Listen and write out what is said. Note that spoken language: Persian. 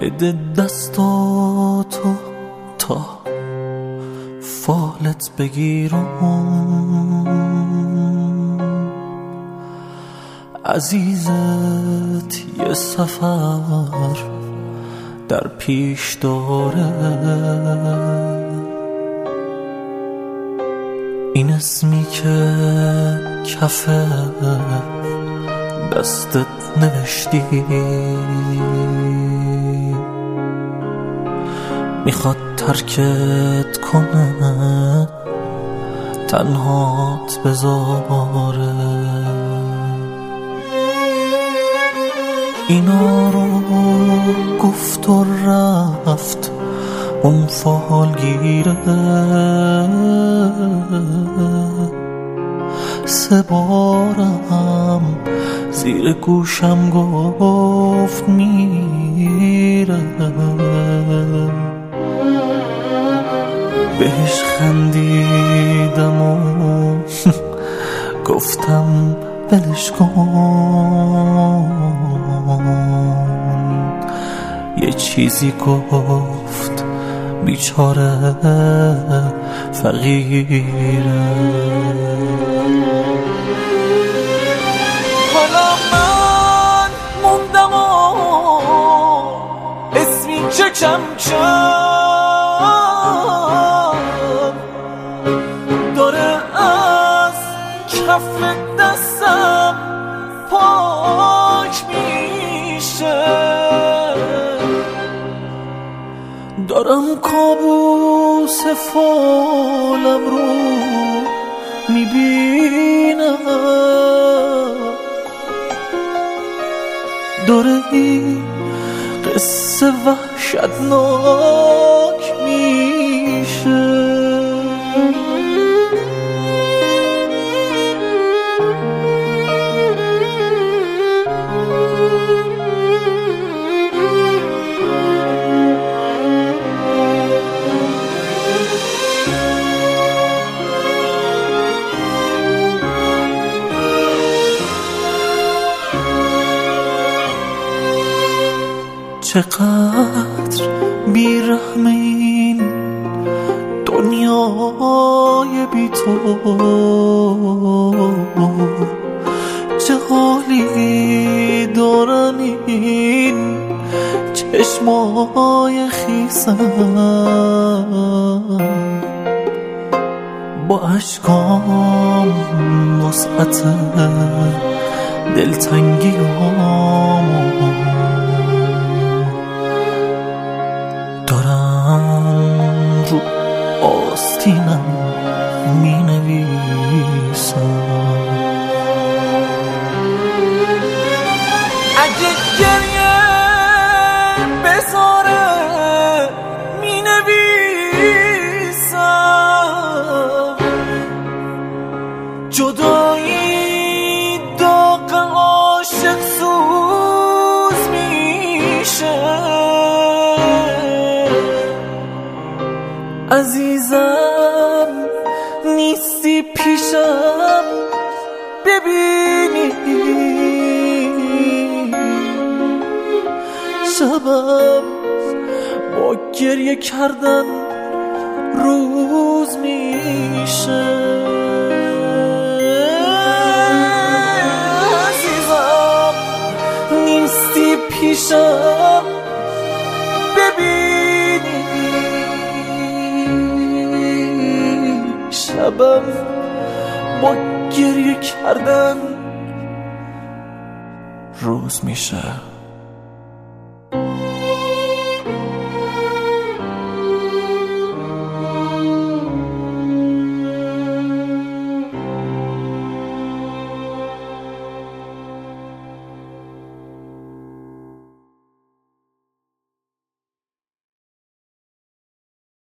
بده دستاتو تا فالت بگیرم، عزیزت یه سفر در پیش داره، این اسمی که کف دستت نوشتی میخواد ترکت کنه، تنهات بذاره. اینا رو گفت و رفت اون فالگیره، 3 بارم زیر گوشم گفت میره، بهش خندیدم و گفتم ولش کن، یه چیزی گفت بیچاره فقیره. حالا من موندم و اسمی که کم داره از کف دستم پاک میشه، دارم کابوس فالم رو میبینم، داره این قصه وحشتناک میشه. چقدر بیرحم این دنیای بی تو، چه حالی دارن این چشمای خیسم، با اشکام وسعت دلتنگیام دارم رو آستینم می نویسم. اگه گریه بذاره می نویسم، جدایی داغ عاشق سوز میشه، عزیزم نیستی پیشم ببینی، شبم با گریه کردن روز میشه، عزیزم نیستی پیشم ببینی، شبم با گریه کردن روز میشه.